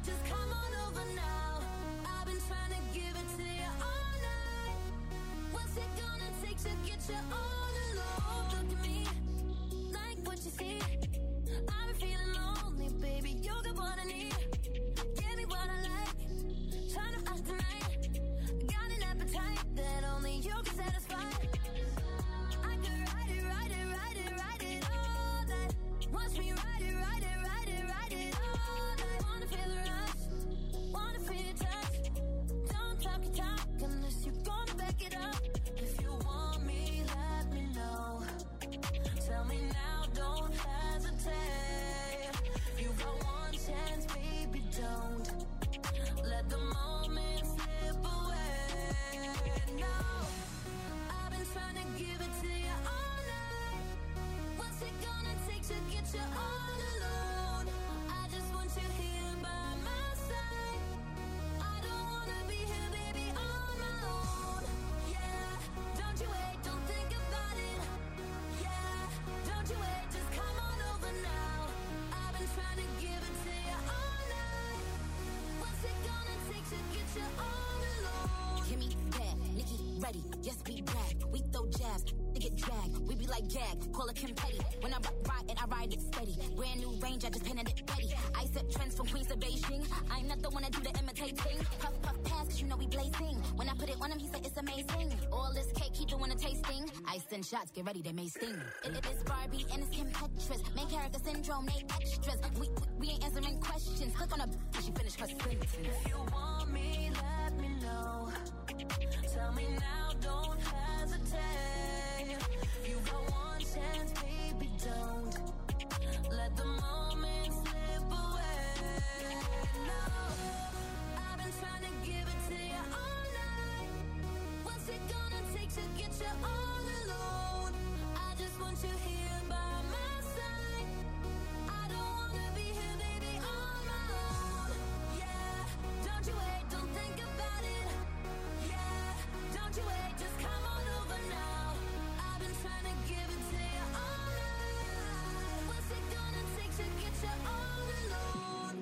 just come on over now. I've been trying to give it to you all night. What's it gonna take to get you all alone? Look at me, like what you see. I've been feeling lonely, baby. You got what I need. Give me what I like. Trying to act tonight. Got an appetite that only you can satisfy. I could ride it, ride it, ride it, ride it all night. Watch me ride it, ride it, ride it, ride it all night. Wanna feel the rush, wanna feel your touch. Don't talk your talk unless you're gonna back it up. If you want me, let me know. Tell me now, don't hesitate. You got one chance, baby, don't let the moment slip away. No, I've been trying to give it to you all night. What's it gonna take to get you all alone? I just want you here by my side. I don't wanna be here, baby, on my own. Yeah, don't you wait, don't think about it. Yeah, don't you wait, just come on over now. I've been trying to give it to you all night. What's it gonna take to get you all alone? Kimmy, bad, Nikki, ready, yes, we back. We throw jabs, they get dragged. We be like gag, call it confetti. When I ride it, I ride it steady. Brand new range, I just painted it ready. I set trends from Queens to Beijing. I'm not the one that do the imitating. Puff, puff, pass, cause you know we blazing. When I put it on him, he said it's amazing. All this cake, he doing a tasting. I send shots, get ready, they may sting. It is Barbie and it's Kim Petras. Main character syndrome, they extras. We ain't answering questions. Click on her, she finished her sentence. If you want me, let me know. Tell me now, don't hesitate. You got one chance, baby, don't let the moment slip away. No, I've been trying to give it to you all night. What's it gonna take to get you all alone? I just want you here by my side. I don't wanna be here, baby, on my own. Yeah, don't you wait, don't think about it. Yeah, don't you wait, just come on over now. I've been trying to give it to you all night. What's it gonna take to get you all alone?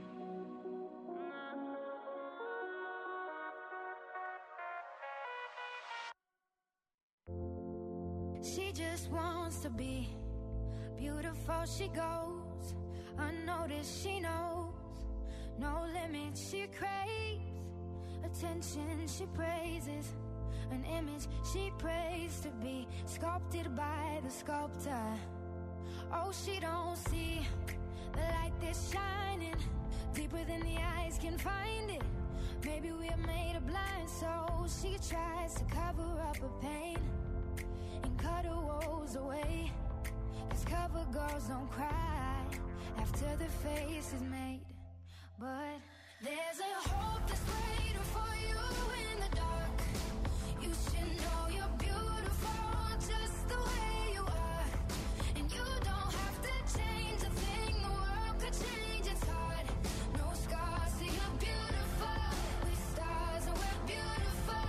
She just wants to be beautiful. She goes unnoticed. She knows no limits. She craves attention. She praises an image she prays to be sculpted by the sculptor. Oh, she don't see the light that's shining deeper than the eyes can find it. Maybe we're made of blind, so she tries to cover up her pain and cut her woes away. 'Cause cover girls don't cry after the face is made. But there's a hope that's waiting for you in the dark. You should know you're beautiful just the way you are. And you don't have to change a thing, the world could change its heart. No scars, so you're beautiful. We're stars and we're beautiful.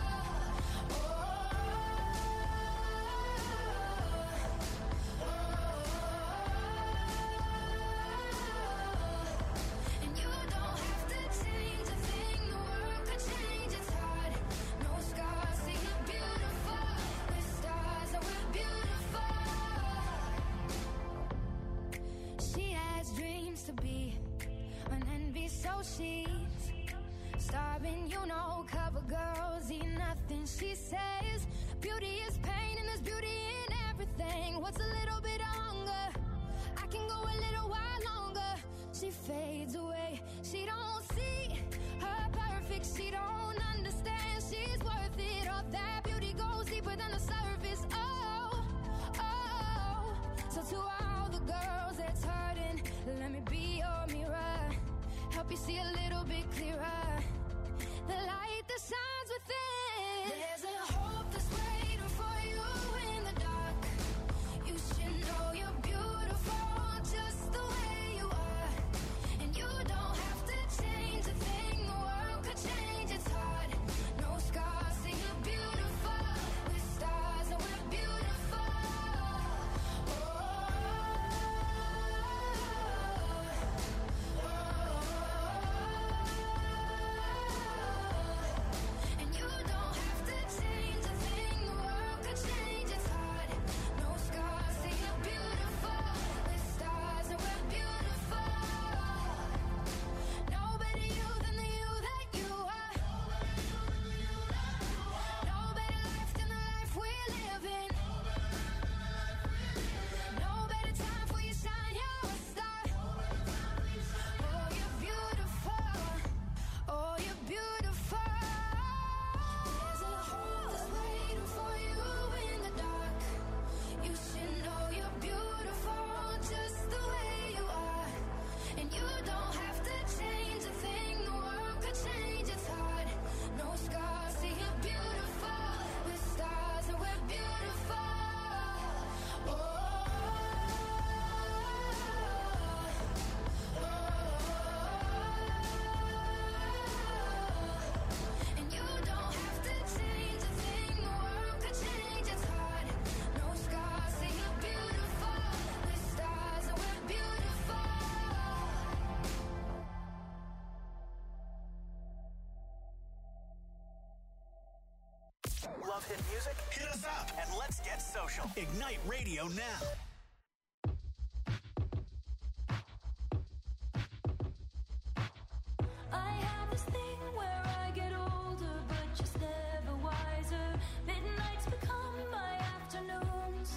And you don't have to change a thing, the world could change its heart. No scars, so you're beautiful. We're stars and we're beautiful. She has dreams to be an envy, so she's starving. You know, cover girls eat nothing. She says beauty is pain and there's beauty in everything. What's a little bit of hunger? I can go a little while longer. She fades away. She don't see her perfect. She don't understand she's worth it. All that beauty goes deeper than the surface. Oh, oh. So to all the girls that's hurting, let me be your mirror. Help you see a little bit clearer. The light that shines within. There's a hope that's waiting for you in the dark. You should know you're beautiful just the way you are. And you don't have to change a thing, the world could change its heart. No scars, so you're beautiful. We're stars and we're beautiful. Oh, oh, oh. Love hit music? Hit us up and let's get social. Ignite Radio now. I have this thing where I get older, but just never wiser. Midnights become my afternoons.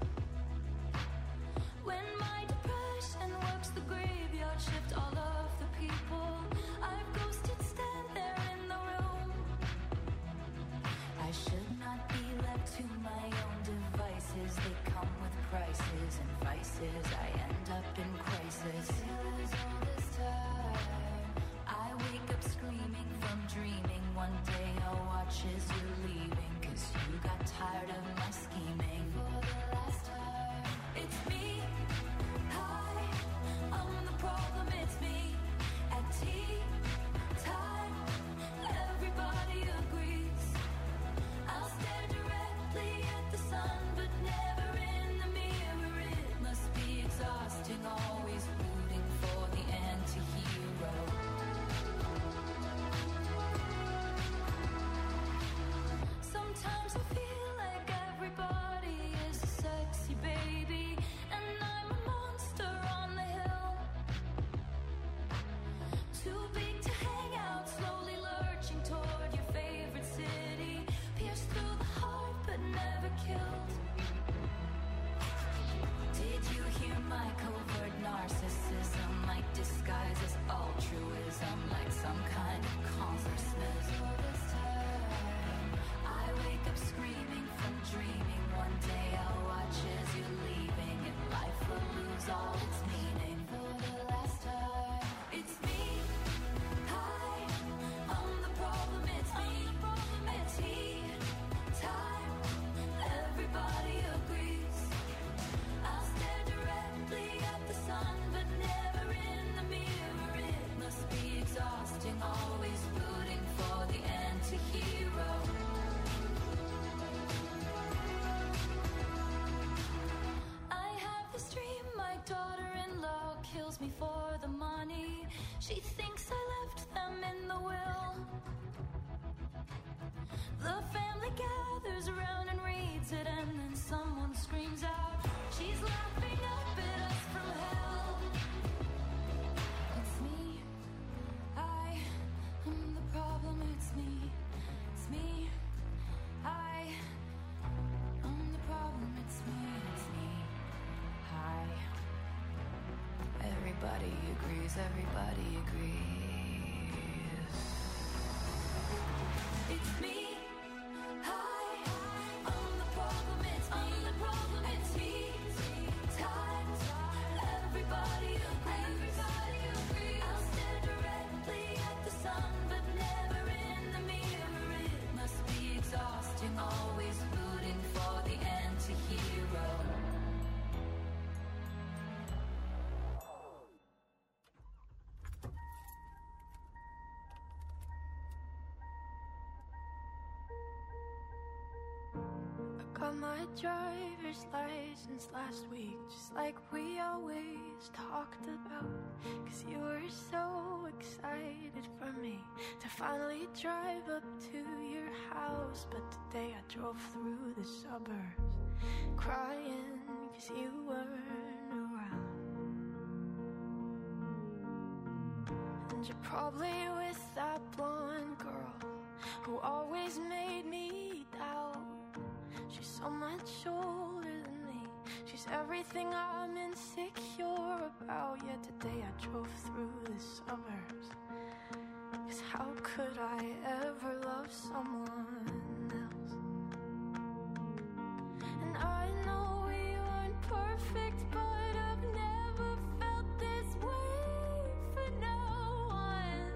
When my depression works the graveyard shift, all of the people I've ghosted stand there in the room. I should not be left to my own devices. They come with prices and vices. I end up in crisis. Feels all this time. I wake up screaming from dreaming. One day I'll watch as you're leaving, 'cause you got tired of my scheming. For the last time, it's me. Hi, I'm the problem, it's me. At tea time, everybody agrees. I'll stare directly at the sun, but never in the mirror. It must be exhausting, always rooting for the anti-hero. Sometimes I feel like everybody is a sexy baby, and I'm a monster on the hill. Too big to hang out, slowly lurching toward your favorite city. Pierced through the heart, but never killed. Did you hear my covert narcissism? Like disguise as altruism, like some kind of consciousness. All this time, I wake up screaming from dreaming. One day I'll watch as you're leaving, and life will lose all its meaning. For the last time, it's me. Hi, I'm the problem, it's me. At tea time, everybody agrees. I'll stare directly at the sun, but never in the mirror. It must be exhausting, always rooting for the anti-hero. I have this dream, my daughter-in-law kills me for the money. She thinks I left them in the will. The family gathers around and reads it, and then someone screams out, she's laughing up at us from hell. It's me. I am the problem, it's me. It's me. I am the problem, it's me. It's me. Hi. Everybody agrees, everybody agrees. It's me. Hi, I'm the problem, it's me. I'm the problem, it's me. Time, everybody agrees. I'll stare directly at the sun, but never in the mirror. It must be exhausting, always rooting for the anti-hero. Got my driver's license last week, just like we always talked about. 'Cause you were so excited for me to finally drive up to your house. But today I drove through the suburbs crying 'cause you weren't around. And you're probably with that blonde girl who always made me doubt. She's so much older than me. She's everything I'm insecure about. Yet today I drove through the suburbs. 'Cause how could I ever love someone else? And I know we weren't perfect, but I've never felt this way for no one.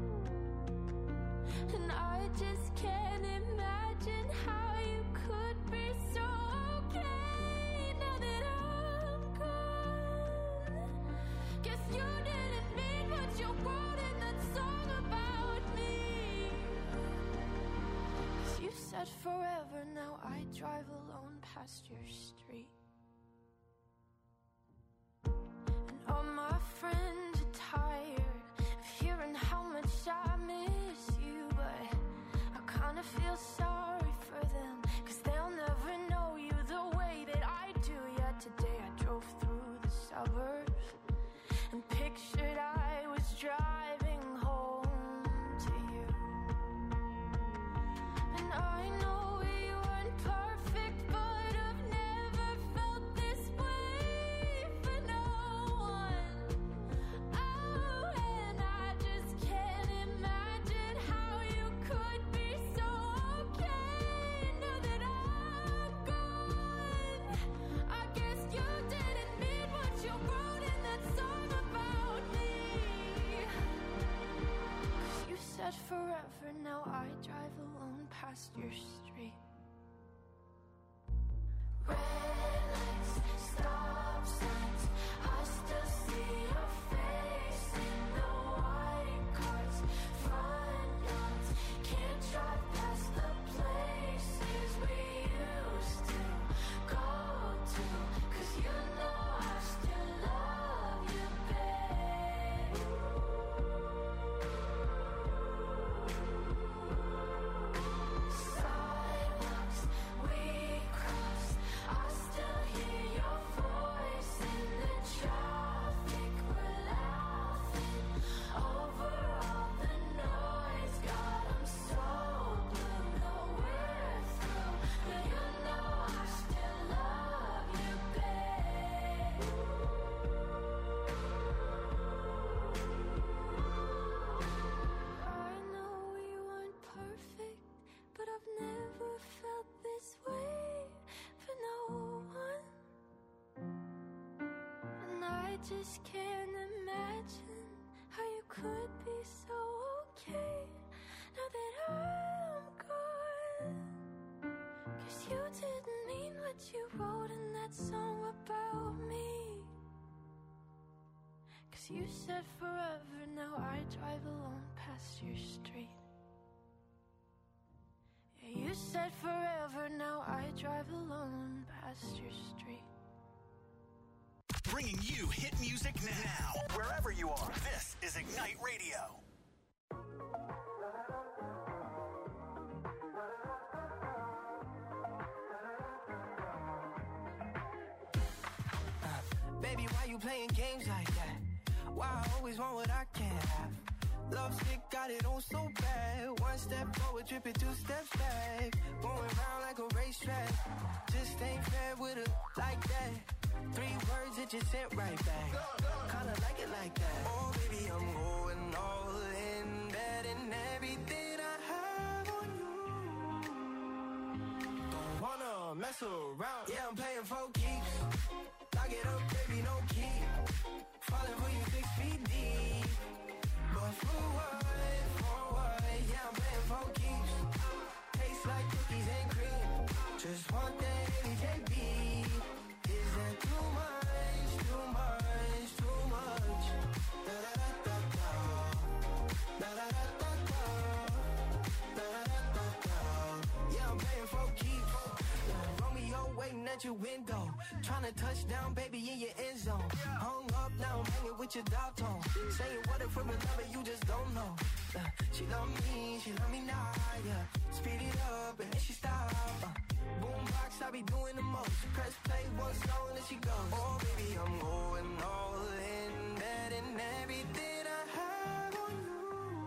And I just can't imagine how you could be so okay now that I'm gone. Guess you didn't mean what you wrote in that song about me. 'Cause you said forever, now I drive alone past your street. And all my friends are tired of hearing how much I miss you, but I kinda feel sorry for them. past your street. Red lights, stop signs, I still see your face in the white cars, front yards. Can't drive past the places we used to go to, 'cause you know I still love you, babe. Sidewalks we cross, I still hear your voice in the traffic. We're laughing over all the noise. God, I'm so blue, know we're through, but you know I still love you, babe. I know we weren't perfect, but I've never felt this way for no one. And I just can't imagine how you could be so okay now that I'm gone. 'Cause you didn't mean what you wrote in that song about me. 'Cause you said forever, now I drive alone past your street. Yeah, you said forever, now I drive alone past your street. Bringing you hit music now. Wherever you are, this is Ignite Radio. Baby, why you playing games like that? Why I always want what I can't have? Love sick, got it on so bad. One step forward, tripping 2 steps back. Going round like a racetrack. Just ain't fair with her like that. 3 words that you sent right back. Kinda like it like that. Oh, baby, I'm going all in, betting everything I have on you. Don't wanna mess around. Yeah, I'm playing for keeps. Lock it up, baby, no key. Falling for you 6 feet deep. But for what? Yeah, I'm playing for keeps. Tastes like cookies and cream. Just want that AJB. Is that too much? Too much? Too much? Da da da da da. Da da da da da. Da da da da da. Yeah, I'm playing for keeps. Romeo waiting at your window. Tryna touch down, baby, in your end zone. Hung up, now I'm hanging with your dog tone. Saying what if we're in love and you just don't know. She love me now, yeah. Speed it up and then she stop. Boombox, I be doing the most. Press play one song and then she goes. Oh, baby, I'm going all in, betting everything I have on you.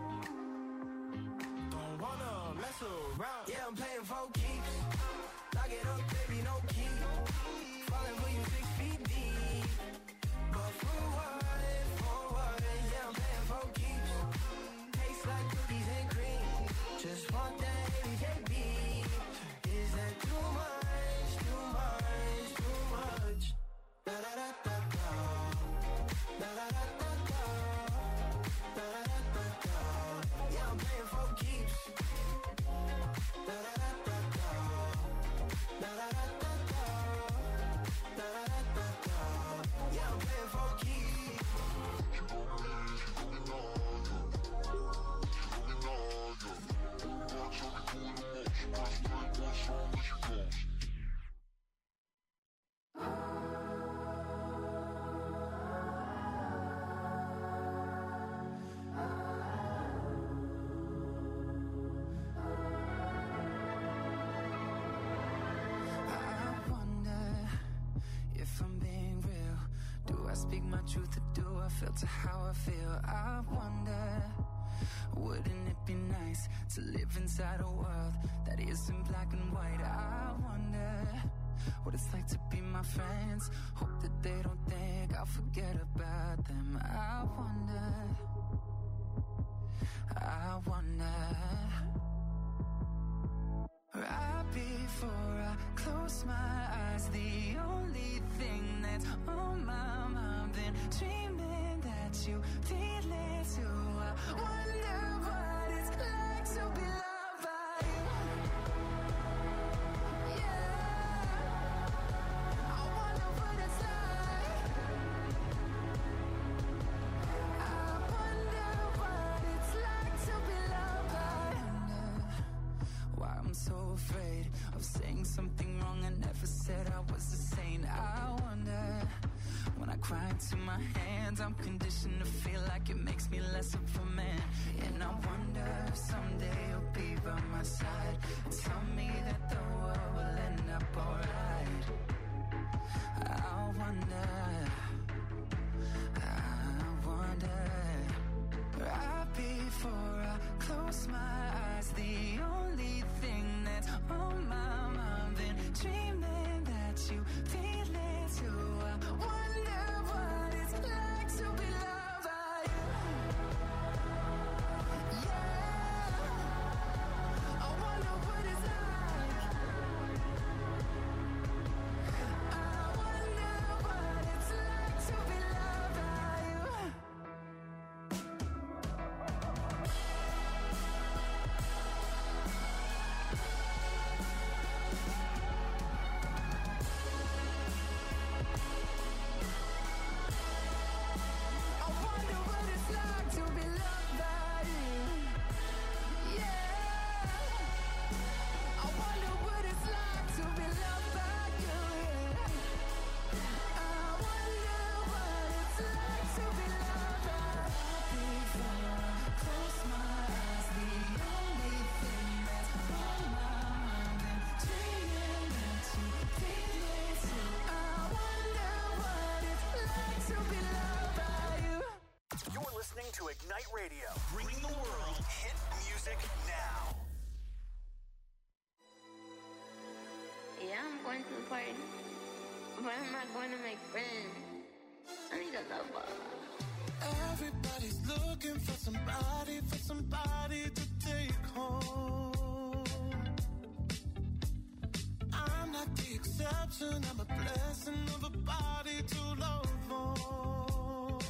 Don't wanna mess around. Yeah, I'm playing for keeps. Lock it up, baby, no key. Falling for you 6 feet deep. But for what? Yeah, I'm playing for keeps. Tastes like cookies and cream. Just want that AJB. Is that too much? Too much? Too much? Da da da da da. Da da da da da. Da da da da da. Yeah, I'm playing for keeps. Da da da da da. Da da da da da. Da da da da da. Yeah, I'm playing for keeps. I wonder if I'm being real. Do I speak my truth or do I filter how I feel? I wonder, wouldn't it be nice to live inside a world that isn't black and white? I wonder what it's like to be my friends. Hope that they don't think I'll forget about them. I wonder. Right before I close my eyes, the only thing that's on my mind, been dreaming that you feel it too. I wonder what it's like to be loved by you. something wrong. I never said I was a saint. I wonder, when I cry into my hands, I'm conditioned to feel like it makes me less of a man. And I wonder if someday you'll be by my side and tell me that the world will end up alright. I wonder, right before I close my eyes, the only thing that's on my mind, been dreaming that you feel it too. I wonder what it's like to be loved by you. Yeah, I wonder what it's like. I wonder what it's like to be loved by you. I wonder what it's like to be loved by you. Yeah. I wonder what it's like to be loved by you. Yeah. I wonder what it's like to be loved by you. Before I close my eyes, the only thing that's on my mind, and dreaming that you feel it too. I wonder what it's like to be loved by you. You're listening to Ignite Radio, bringing the world hit music now. Yeah, I'm going to the party, but I'm not going to make friends. I need a lover. Everybody's looking for somebody to take home. I'm not the exception, I'm a blessing of a body to love on.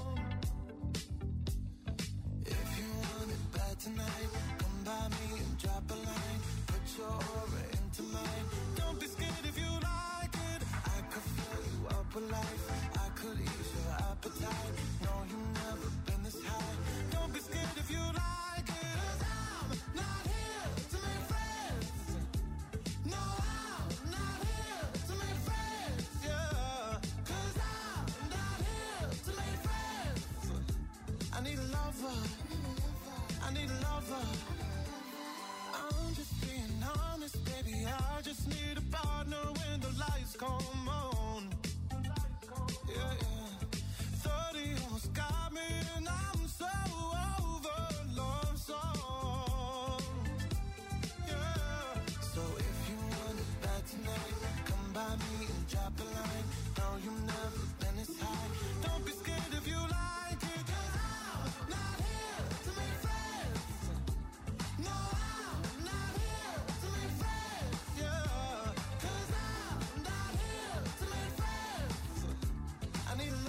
If you want it bad tonight, come by me and drop a line. Put your aura into mine. Don't be scared if you like it. I could fill you up with life. I could ease your appetite. No, you've never been this high. Don't be scared if you like it. 'Cause I'm not here to make friends. No, I'm not here to make friends. Yeah, 'cause I'm not here to make friends. I need a lover. I need a lover. I'm just being honest, baby. I just need a partner when the lights come on. Yeah, yeah. 30 almost got me, and I'm so over love song. Yeah. So if you want it bad tonight, come by me and drop a line. No, you've never been this high. Don't be scared if you like it, 'cause I'm not here to make friends. No, I'm not here to make friends. Yeah, 'cause I'm not here to make friends. I need a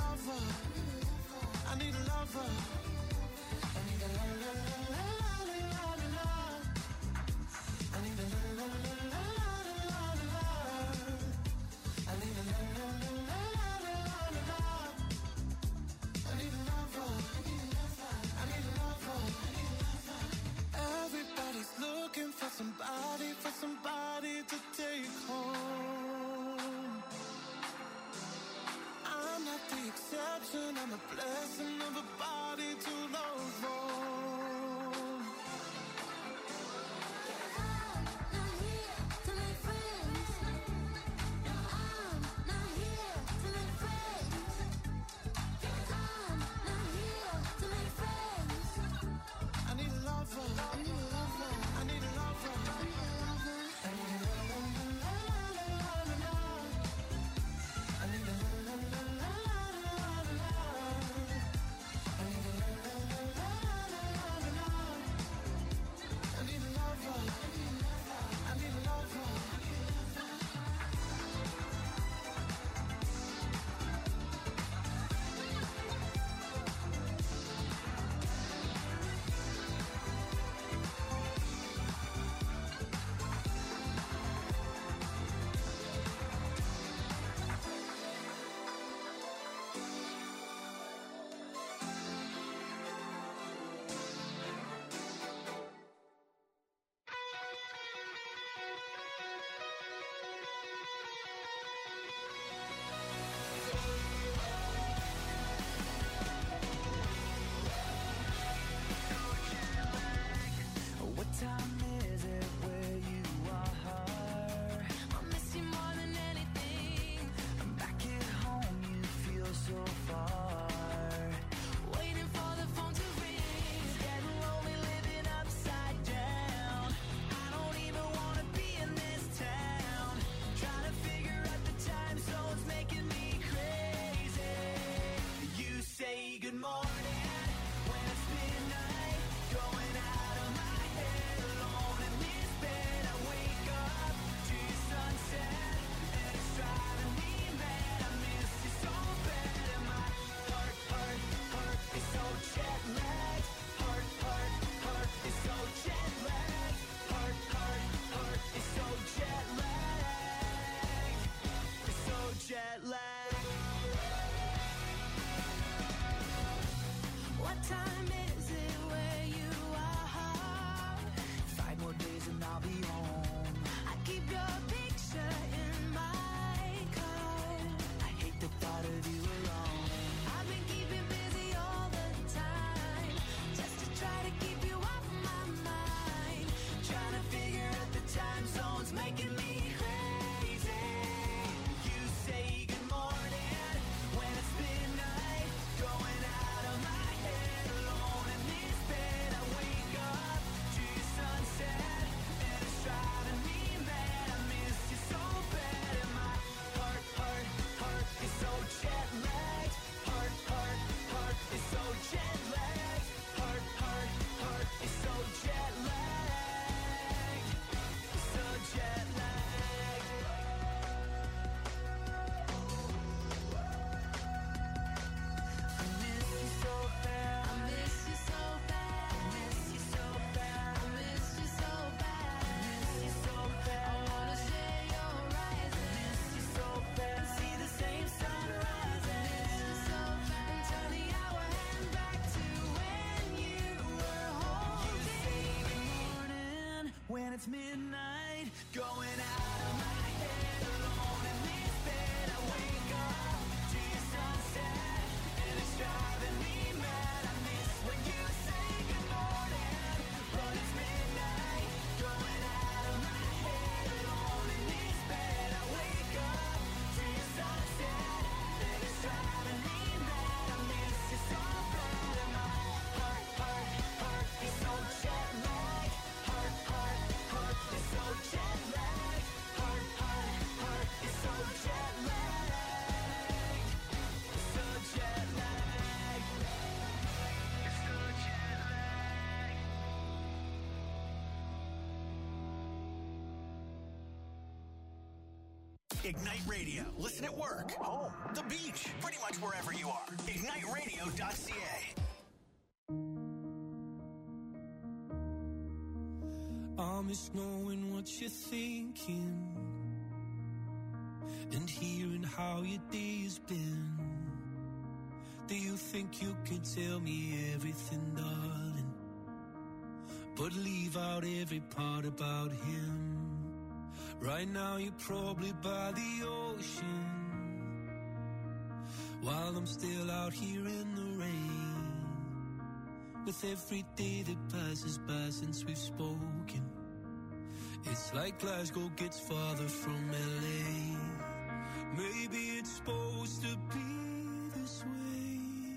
time is it where you are? I miss you more than anything. Back at home, you feel so far. Waiting for the phone to ring. It's getting lonely living upside down. I don't even wanna be in this town. Trying to figure out the time zones making me crazy. You say good morning when it's midnight. Going out of my head alone in this bed. I wake up to your sunset and it's driving me mad. I miss you so bad and my heart is so jet lagged. Heart is so jet lagged. Heart is so jet lagged. It's so jet lagged. What time is it where you are? 5 more days and I'll be home. I keep your picture in my car. I hate the thought of you alone. I've been keeping busy all the time, just to try to keep you off my mind. Trying to figure out the time zones making me crazy. You say good morning when it's midnight. Going out of my head alone in this bed. I wake up to your sunset and it's driving me mad. I miss you so bad and my heart is so jet lagged. Heart is so jet lagged. Heart is so jet lagged. So jet lagged. I miss you so bad. I miss you so bad. I miss you so bad. I miss you so bad. I miss you so bad. I wanna share your rising. Miss you so bad. See the same sunrise. Miss you so bad. And turn the hour hand back to when you were holding Good morning when it's midnight. Going out of my head alone in this bed. I wake up to your sunset and it's driving me mad. I miss when you say good morning, but it's midnight. Going out of my head alone in this bed. I wake up to your sunset and it's driving me mad. I miss you so bad and my heart is so jet lagged. Heart is so jet lagged. Heart is so jet lagged. So jet lagged. So jet lagged. Ignite Radio. Listen at work, home, the beach, pretty much wherever you are. IgniteRadio.ca. I miss knowing what you're thinking and hearing how your day has been. Do you think you can tell me everything, darling, but leave out every part about him? Right now you're probably by the ocean, while I'm still out here in the rain. With every day that passes by since we've spoken, it's like Glasgow gets farther from LA. Maybe it's supposed to be this way,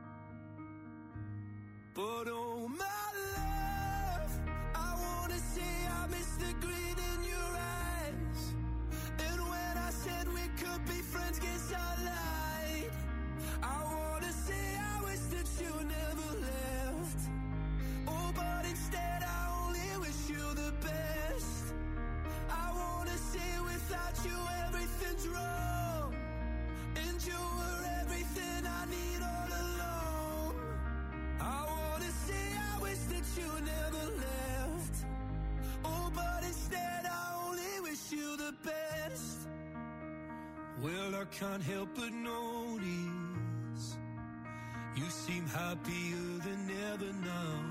but oh my love, I wanna say I miss the grin in your eyes. And when I said we could be friends, guess I lied. I wanna say I wish that you never left. Oh, but instead I only wish you the best. I wanna say without you everything's wrong, and you were everything I need all along. I wanna say I wish that you never left. Oh, but instead I only wish you the best. Well, I can't help but notice you seem happier than ever now.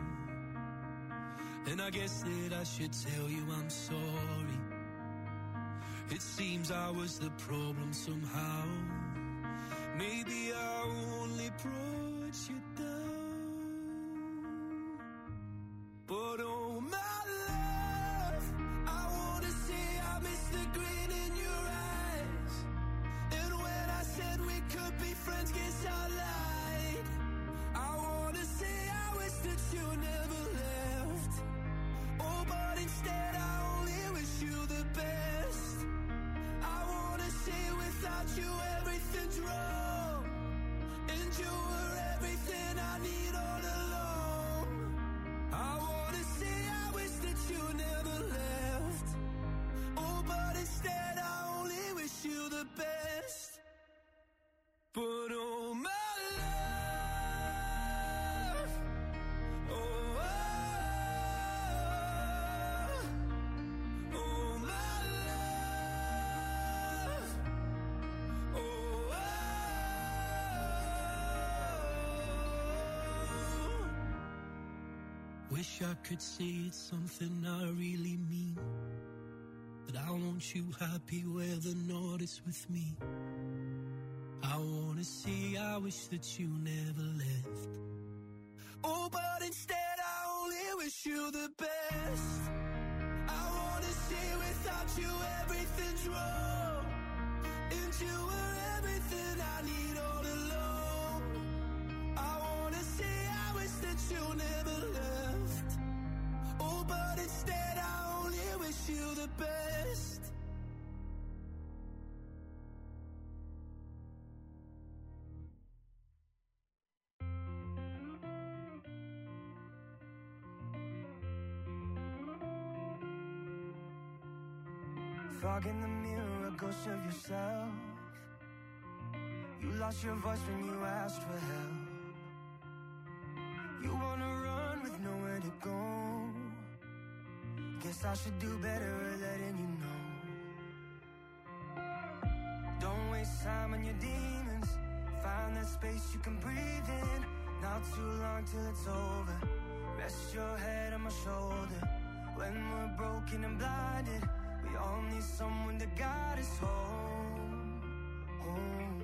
And I guess that I should tell you I'm sorry. It seems I was the problem somehow. Maybe I only brought you down. But oh my wrong. And you were everything I need all along. I wanna say I wish that you never left. Oh, but instead I only wish you the best. But oh my love, oh, oh my love, oh. Wish I could say it's something I really mean, but I want you happy where the north is with me. I wanna say I wish that you never left. Oh, but instead I only wish you the best. I wanna say without you everything's wrong. And you were everything I need all along. I wanna say I wish that you never left. Oh, but instead I only wish you the best. Fog in the mirror, a ghost of yourself. You lost your voice when you asked for help. You wanna run with nowhere to go. Guess I should do better at letting you know. Don't waste time on your demons. Find that space you can breathe in. Not too long till it's over. Rest your head on my shoulder. When we're broken and blinded, we all need someone to guide us home, home.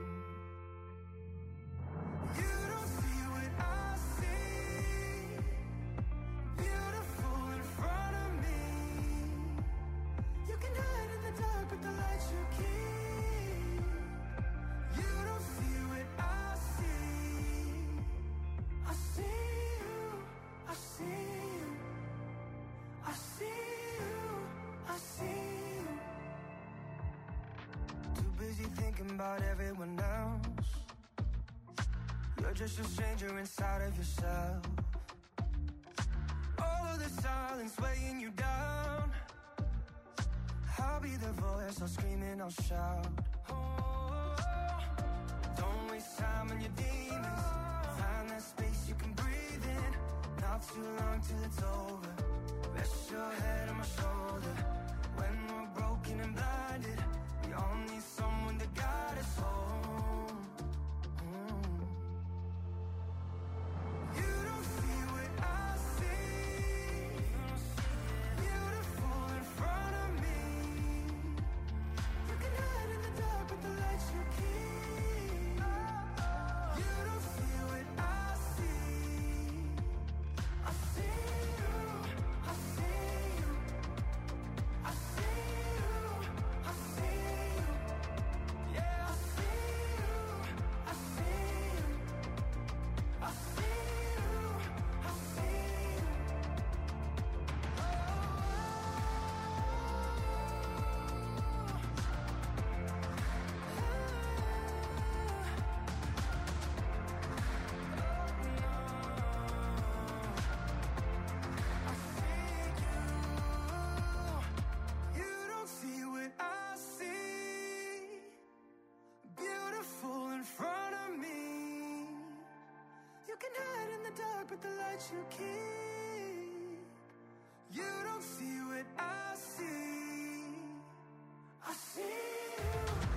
You don't see what I see. Beautiful in front of me. You can hide in the dark, but the light you keep. You don't see what I see. I see you, I see you, I see you, I see you. Too busy thinking about everyone else. You're just a stranger inside of yourself. All of the silence weighing you down. I'll be the voice, I'll scream and I'll shout. Oh, don't waste time on your demons. Find that space you can breathe in. Not too long till it's over. Rest your head on my shoulder. When we're broken and blinded, we all need someone to guide us home. You don't see what I see. Beautiful in front of me. You can hide in the dark, but the lights you keep. You don't see what I see. I see you, I see you, I see you, I see you. Yeah, I see you, I see you, I see you, I see you. You don't see what I see. Beautiful in front of me. You can hide in the dark, but the light you keep. You don't see what I see. I see you,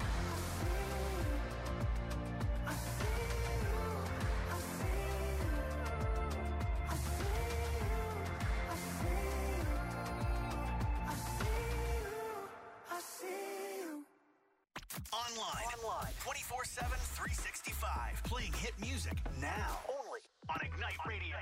I see you, I see you, I see you, I see you, I see you, I see you. Online. 24/7, 365. Playing hit music now. Only on Ignite Radio.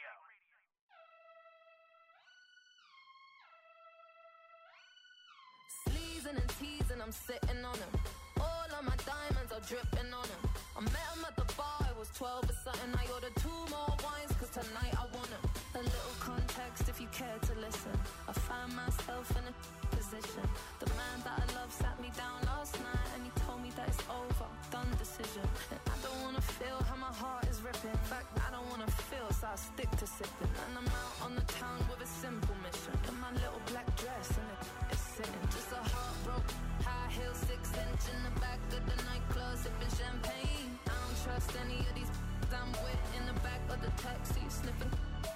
Sleazing and teasing, I'm sitting on them. All of my diamonds are dripping on them. I met him at the bar, it was 12 or something. I ordered 2 more wines, cause tonight I want them. A little context if you care to listen. I find myself in a position. The man that I love sat me down last night and he told me that it's over. Done this decision. And I don't wanna feel how my heart is ripping. In fact, I don't wanna feel, so I stick to sipping. And I'm out on the town with a simple mission. In my little black dress and it's sitting. Just a heartbroken, high heel, 6-inch in the back of the nightclub, sipping champagne. I don't trust any of these I'm with in the back of the taxi, sniffing.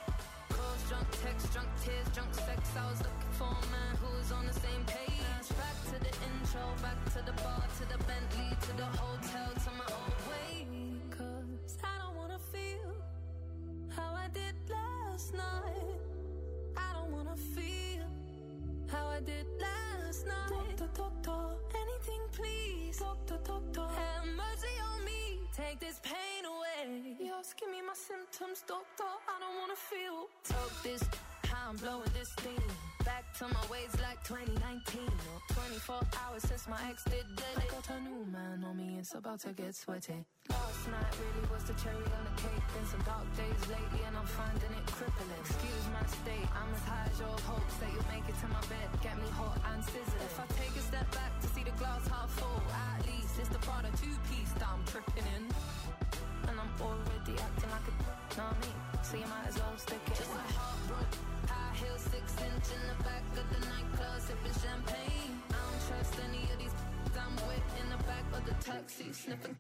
Calls, drunk texts, drunk tears, drunk sex. I was looking for a man who was on the same page. Back to the intro, back to the bar, to the Bentley, to the hotel, to my old way. 'Cause I don't wanna feel how I did last night. I don't wanna feel how I did last night. Doctor, anything please. Doctor, have mercy on me. Take this pain away. Yes, give me my symptoms, doctor. I don't wanna feel. Talk this, how I'm blowing this thing. Back to my ways like 2019. Or 24 hours since my ex did dead. I got a new man on me, it's about to get sweaty. Last night really was the cherry on the cake. Been some dark days lately and I'm finding it crippling. Excuse my state, I'm as high as your hopes that you'll make it to my bed. Get me hot and sizzling. If I take a step back to see the glass half full, at least it's the Prada 2-piece that I'm tripping in. And I'm already acting like a know me, so you might as well stick it. Just a heartbroken, high heel, 6-inch in the back of the nightclub, sipping champagne. I don't trust any of these I'm with in the back of the taxi, sniffing.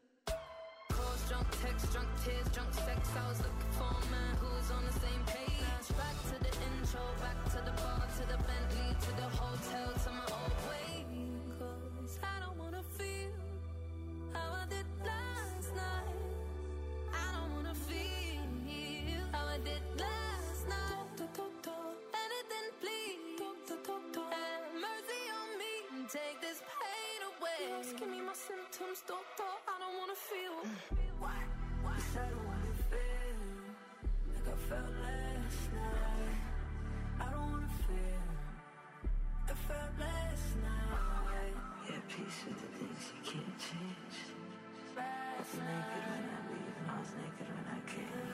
Calls, drunk texts, drunk tears, drunk sex. I was looking for a man who was on the same page. Back to the intro, back to the bar, to the Bentley, to the hotel, to my old way. 'Cause I don't wanna feel how I did last night. I don't wanna feel how I did last night. Doctor, anything please. Doctor, have mercy on me. Take this pain away. Yes, give me my symptoms, doctor. I don't wanna feel. What? Yes, I don't wanna feel like I felt last night. I don't wanna feel like I felt last night. Yeah, peace with the things you can't change. I was naked when I leave and I was naked when I came.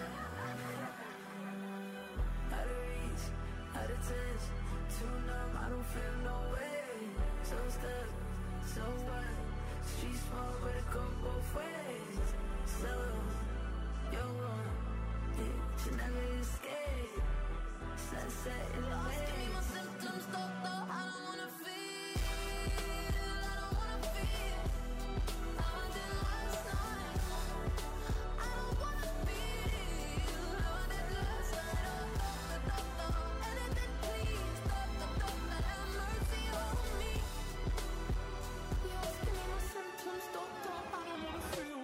Out of reach, out of touch, too numb, I don't feel no way. So stuck, so what? Street small, but it go both ways. So, you're wrong, you never escape. Sunset in the way. Give me my symptoms, doctor. I don't wanna feel. I don't wanna feel how I did last night. I don't wanna feel how I did last night. Oh, doctor, anything please. Doctor, have mercy on me. Yes, give me my symptoms, doctor. I don't wanna feel.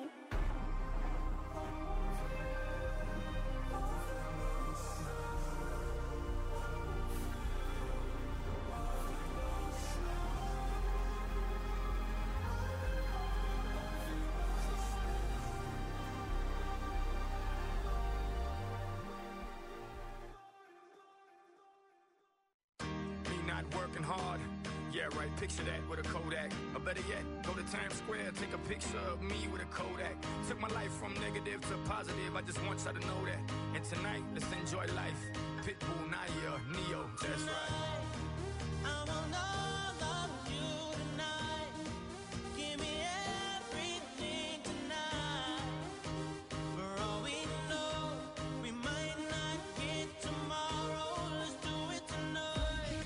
Me not working hard. Yeah, right, picture that with a Kodak. Or better yet, go to Times Square, take a picture of me with a Kodak. Took my life from negative to positive, I just want y'all to know that. And tonight, let's enjoy life. Pitbull, Naya, Neo, that's right. I want all of you tonight. Give me everything tonight. For all we know, we might not get tomorrow. Let's do it tonight.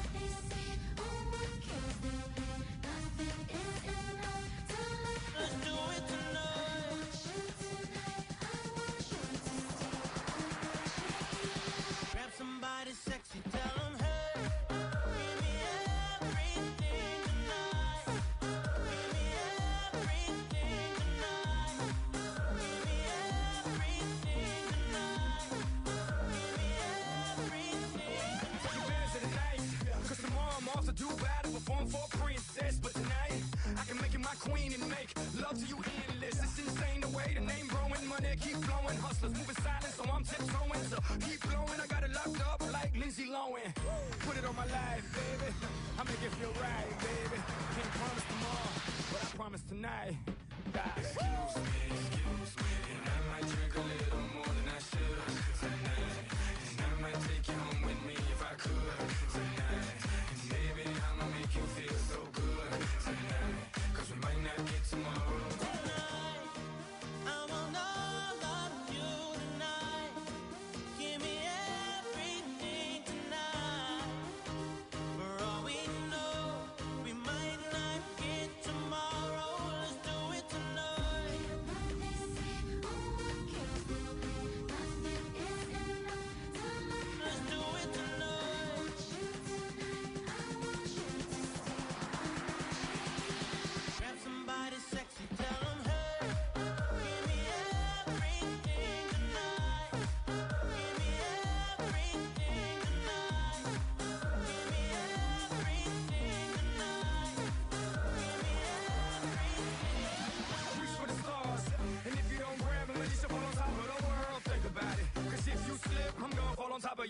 Let's do it tonight. Grab somebody sexy, tell them, hey, give me everything tonight. Give me everything tonight. Give me everything tonight. Give me everything Take advantage of the night, cause tomorrow I'm off to do battle, perform for a princess. But tonight, I can make you my queen and make love to you endless. It's insane the way the name growing, money keep flowing. Hustlers moving silent, so I'm tiptoeing. So keep blowing, I got it locked up like Lindsay Lohan. Put it on my life, baby. I make it feel right, baby. Can't promise tomorrow, but I promise tonight. Excuse me, and I might drink a little more than I should tonight. And I might take you home with me if I could tonight. And baby, I'ma make you feel so good tonight. 'Cause we might not get tomorrow.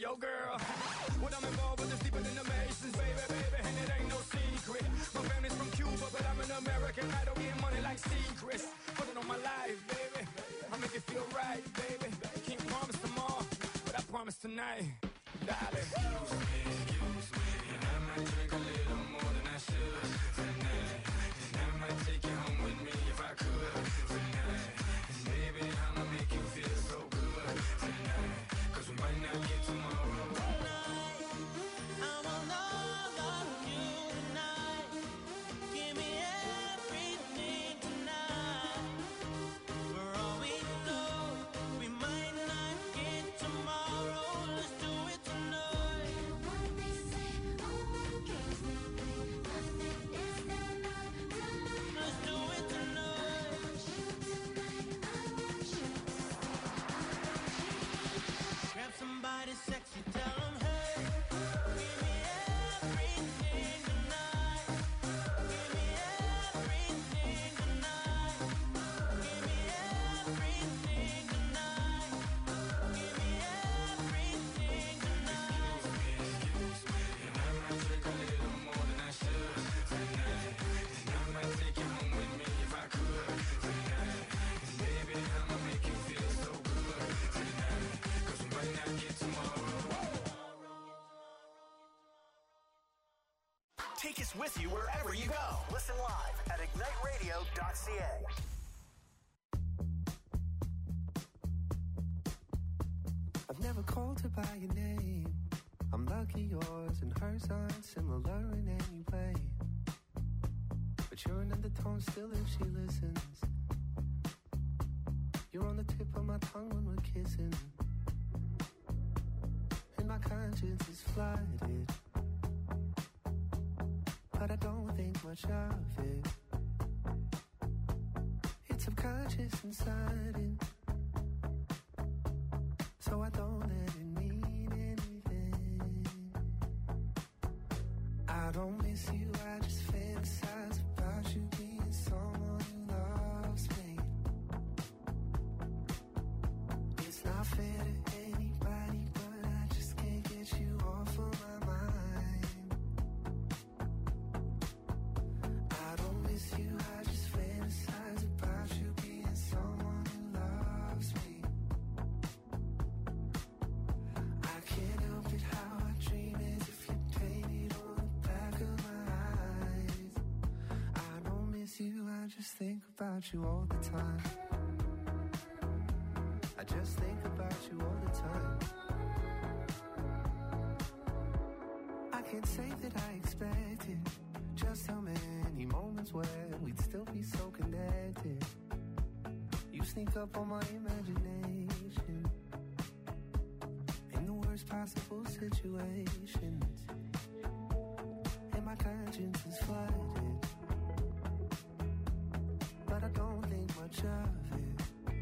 yo girl. What I'm involved with is deeper than the Masons, baby, and it ain't no secret. My family's from Cuba, but I'm an American. I don't get money like secrets. Put it on my life, baby. I make it feel right, baby. Can't promise tomorrow, but I promise tonight, darling. Excuse me, and I might drink a little more than I should tonight. And I might take you home with me if I could tonight. And baby, I'ma make you feel so good tonight. 'Cause we might not get tomorrow. I want all of you tonight. Give me everything tonight. For all we know, we might not get tomorrow. Let's do it tonight. Let's do it tonight. Grab somebody sexy, tell them, hey, give me everything tonight. Give me everything tonight. Give me everything tonight. Give me everything tonight. Excuse me, and I might drink a little more than I should tonight. And I might take you home with me if I could tonight. And baby, I'ma make you feel so good tonight. 'Cause we might not get tomorrow. Take us with you wherever you go. Listen live at igniteradio.ca. I've never called her by your name. I'm lucky yours and hers aren't similar in any way. But you're an undertone still if she listens. You're on the tip of my tongue when we're kissing. And my conscience is flooded. But I don't think much of it. It's subconscious and sudden. So I don't let it mean anything. I don't miss you, I just fantasize about you being someone who loves me. It's not fair to anybody, but I just can't get you off of my mind. I don't miss you, I just fantasize about you being someone who loves me. I can't help it how I dream as if you painted on the back of my eyes. I don't miss you, I just think about you all the time. I just think about you all the time. I can't say that I expected just how many moments where we'd still be so connected. You sneak up on my imagination in the worst possible situations. And my conscience is flooded. But I don't think much of it.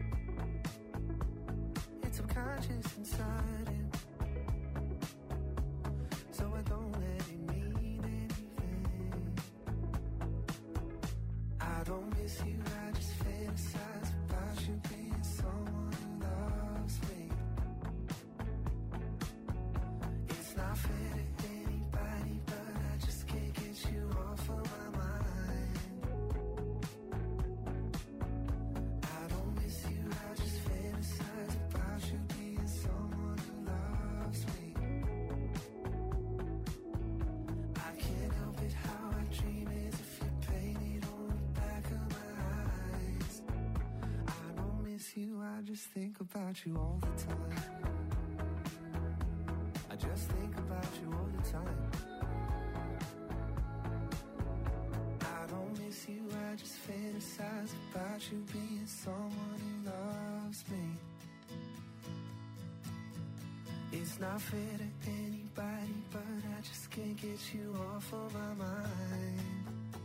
It's subconscious and sudden. So I don't let it mean anything. I don't miss you, I just fantasize about you being someone who loves me. It's not fair to anybody, but I just can't get you off of my mind. I don't miss you, I just fantasize about you being someone who loves me. I can't help it how I dream as if you painted on the back of my eyes. I don't miss you, I just think about you all the time. I just think about you all the time. I don't miss you, I just fantasize about you being someone who loves me. It's not fair to anybody, but I just can't get you off of my mind.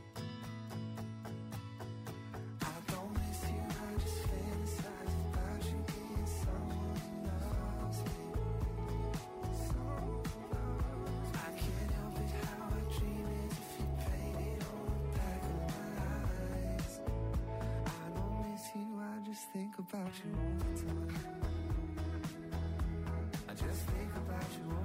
I don't miss you, I just fantasize about you being someone who loves me. I can't help it how I dream as if you painted on the back of my eyes. I don't miss you, I just think about you all the time. I just think about you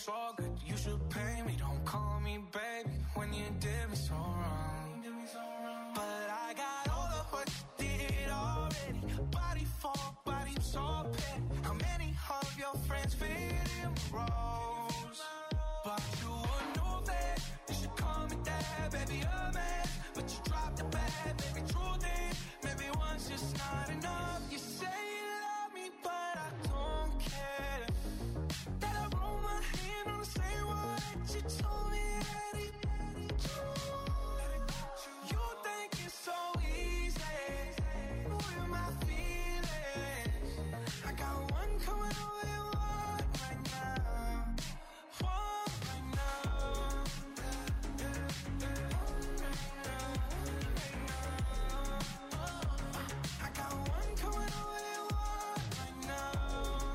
so good, you should pay me. Don't call me baby when you did me so wrong. But I got all of what you did already. Body for body, I'm so petty. How many of your friends fit in the roles? But you would know that you should call me dad, baby, a man. But you dropped the bag, baby, truth is, maybe one's just not enough. You say you love me, but I don't care. That I roll my hand on the same wall that you told me that it you think it's so easy with my feelings. I got one coming over and one right now. One right now. I got one coming over and one right now.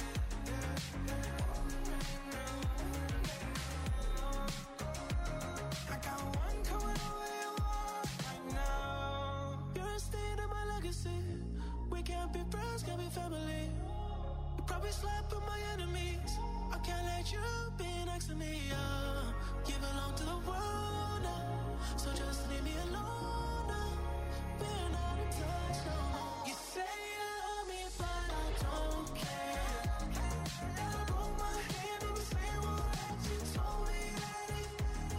I got one coming over and one right now. You're a stain in my legacy. We can't be friends, can't be family. You probably slap with my enemies. I can't let you be next to me. You belong to the world now, so just leave me alone now. We're not in touch no more. You say you love me, but I don't care. And I roll my hand in the same wall that you told me that it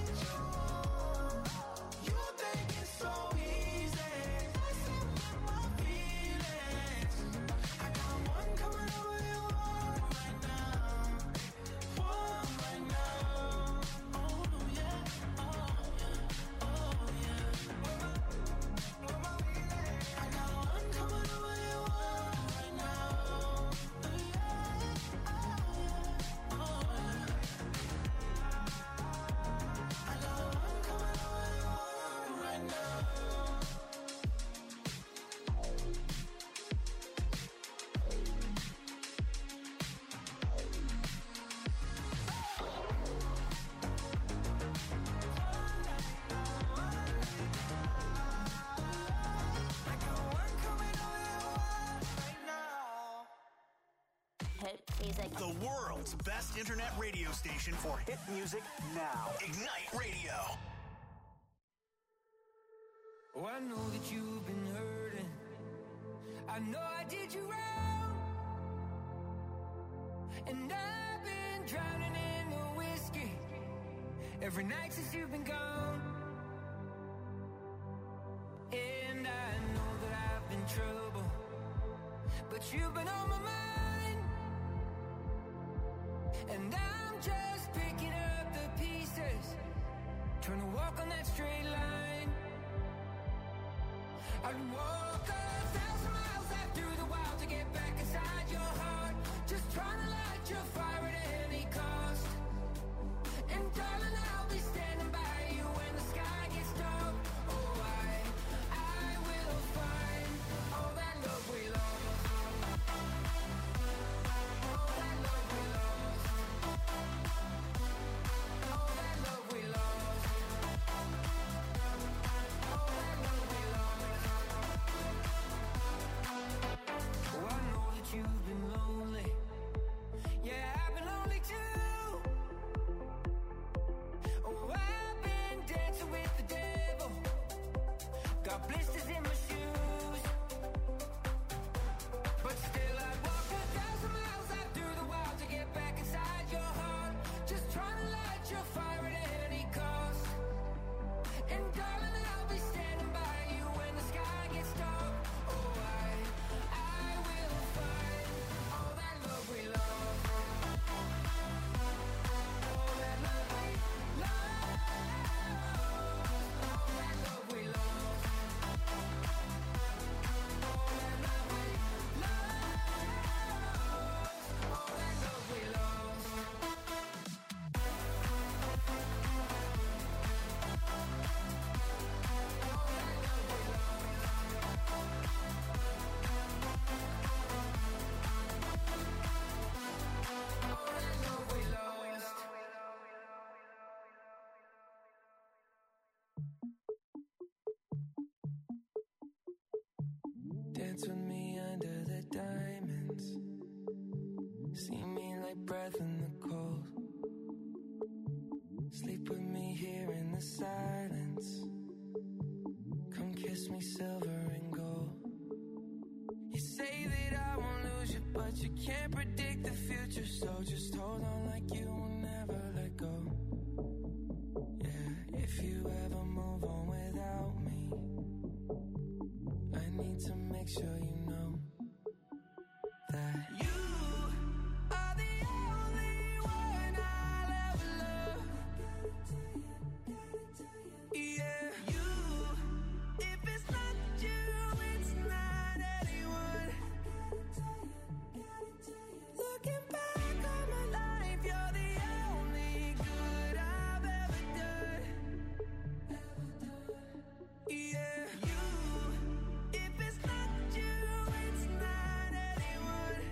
you think it's so easy. Messing with my feelings. I got one coming over and one right now. One right now. Oh yeah, oh yeah, oh yeah. I got one coming over and one right now. Yeah, oh yeah, oh yeah. I got one coming over and one right now. I got one coming over and one right now. The world's best internet radio station for hit music now. Ignite Radio. Oh, I know that you've been hurting. I know I did you wrong. And I've been drowning in the whiskey every night since you've been gone. And I know that I've been trouble, but you've been on my mind. And I'm just picking up the pieces, trying to walk on that straight line. I'd walk 1,000 miles out through the wild to get back inside your heart, just trying to light your fire at any cost. And darling, I'll be standing by you when the sky gets dark. Oh, I will find all that love we lost. All that love we lost. All that love we lost. All that love we lost. Oh, I know that you've been lonely. Yeah, I've been lonely too. Oh, I've been dancing with the devil. Got blisters in my shoes. But still I'd walk 1,000 miles out through the wild to get back inside your heart, just trying to light your fire at any cost. And darling, I'll be standing by you when the sky gets dark. Oh, I will find all that love we lost. All that love we lost. All that love we lost. All that love we lost. All that love we lost. Dance with me under the diamonds. See me like breath in the cold. Sleep with me here in the silence. Come kiss me silver and gold. You say that I won't lose you, but you can't predict the future. So just hold on like you will never let go. Yeah, if you ever move on without me, I need to make sure you know that you are the only one I'll ever love. Yeah, you, if it's not you, it's not anyone. Looking back on my life, you're the only good I've ever done. Yeah, you, if it's not you, it's not anyone.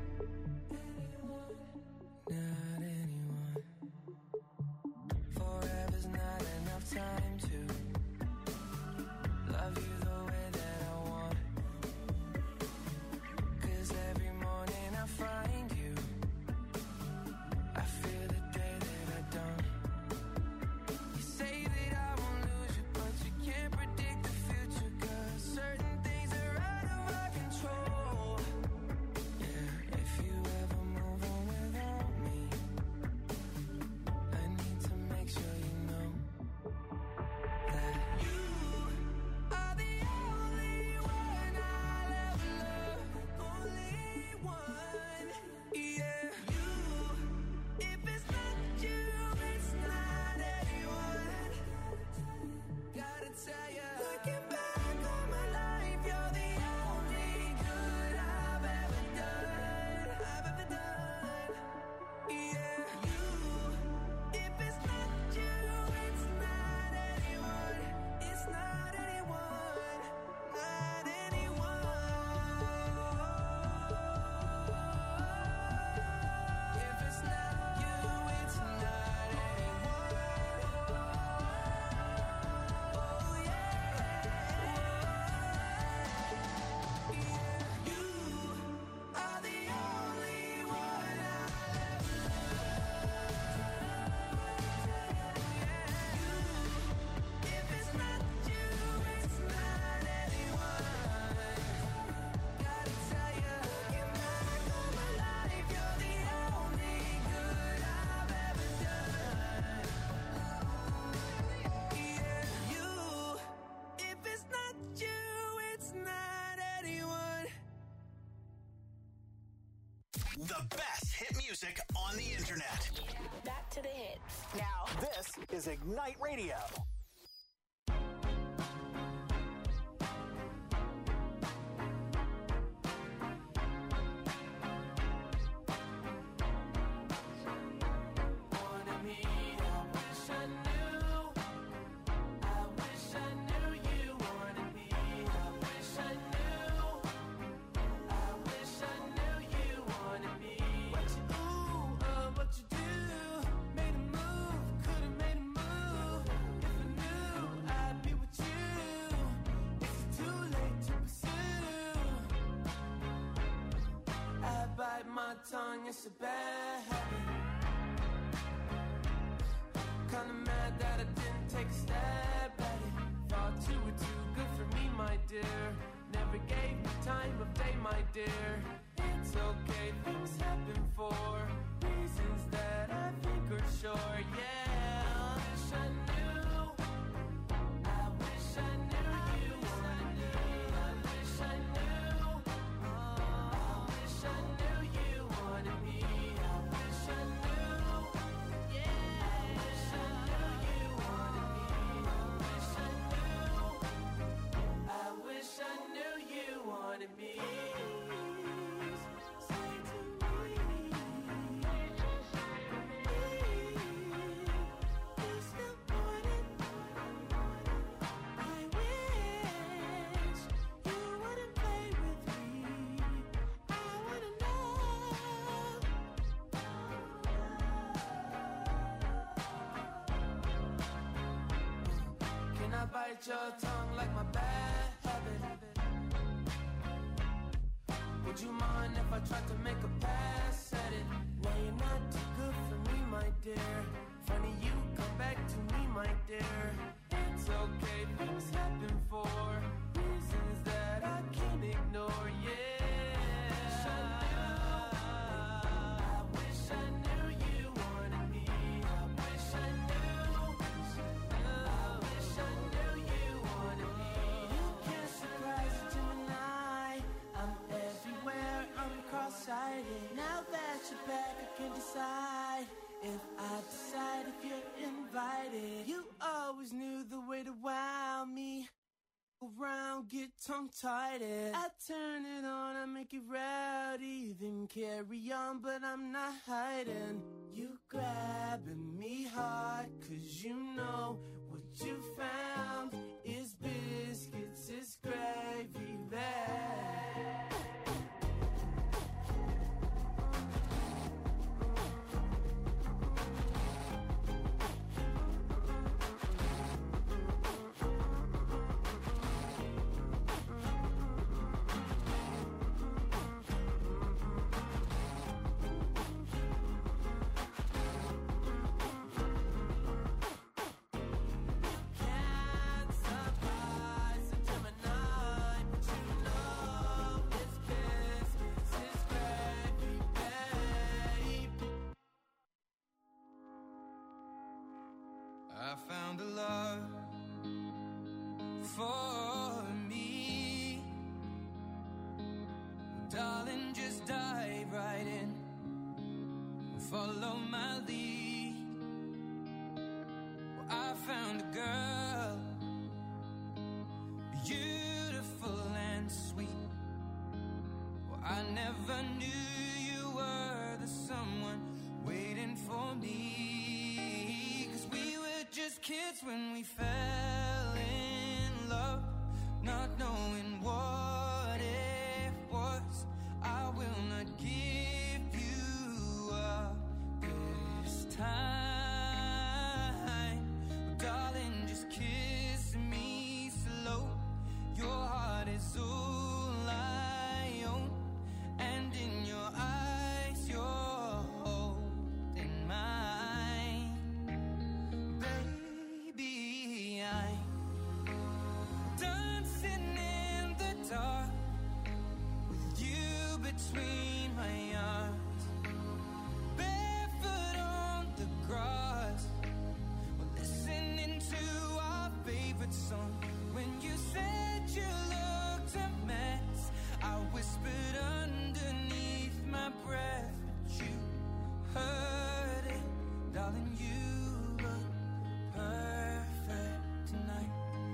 Not anyone. Forever's not enough time to love you the way that I want. 'Cause every morning I find you, I fear the day that I don't. You say that I won't lose you, but you can't predict the future. 'Cause certain things are out of our control. Yeah, if you ever move on without me, I need to make sure you know that you are the only one I'll ever love. Only one. Yeah, you, if it's not you, it's not anyone. Gotta tell ya, looking back on my life, you're the only good I've ever done. Yeah, you, if it's not you, it's not anyone. It's not anyone. Not anyone. If it's not you, it's not anyone. Oh yeah. You are the only one I'll ever love. If it's not you, it's not anyone. Gotta tell ya, looking back on my life, you're the only good I've ever done. Yeah, you, if it's not you, it's not anyone. The best hit music on the internet. Back to the hits. Now, this is Ignite Radio. Wanted me, I wish I knew. I wish I knew you wanted me. I wish I knew. I wish I knew you wanted me. What you what you do? Made a move, could've made a move. If I knew I'd be with you. Is it too late to pursue? I bite my tongue, it's a bad habit. Kinda mad that I didn't take a stab at it. Thought you were too good for me, my dear. Never gave me time of day, my dear. It's okay, things happen for reasons that I think are sure. Yeah, I wish I knew. I wish I knew you wanted me. I wish I knew. I wish I knew you wanted me. I wish I knew. Yeah, I wish I knew you wanted me. I wish I knew. I wish I knew you wanted me. Say to bite your tongue like my bad habit. Would you mind if I tried to make a pass at it? No, you're not too good for me, my dear. Funny you come right there. It's okay, things happen for reasons that I can't ignore, yeah. I wish I knew you wanted me. I wish I knew you wanted me. You can't surprise a Gemini. I'm everywhere, I'm cross-sighted. Now that you're back, I can decide if I decide if you're invited. You always knew the way to wow me. Around, get tongue-tied. I turn it on, I make it rowdy. Then carry on, but I'm not hiding. You grabbing me hard, 'cause you know what you found is biscuits, is gravy bag. I found a love for me. Darling, just dive right in and follow my lead. Well, I found a girl, beautiful and sweet. Well, I never knew you were the someone waiting for me. Just kids when we fell in love, not knowing what it was. I will not give you up this time. Darling, just kiss me slow. Your heart is all I own, and in your eyes you're holding mine. Dancing in the dark with you between my arms, barefoot on the grass, listening to our favorite song. When you said you looked a mess, I whispered underneath my breath, but you heard it, darling. You look perfect tonight.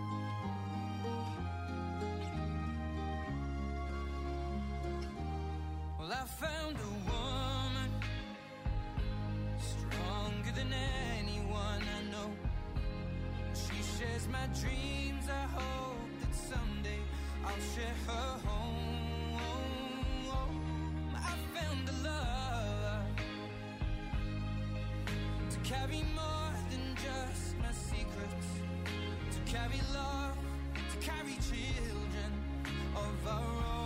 Well, I found a woman stronger than anyone I know. She shares my dreams. I hope that someday I'll share her home. I found a love to carry more than just my secrets, to carry love, to carry children of our own.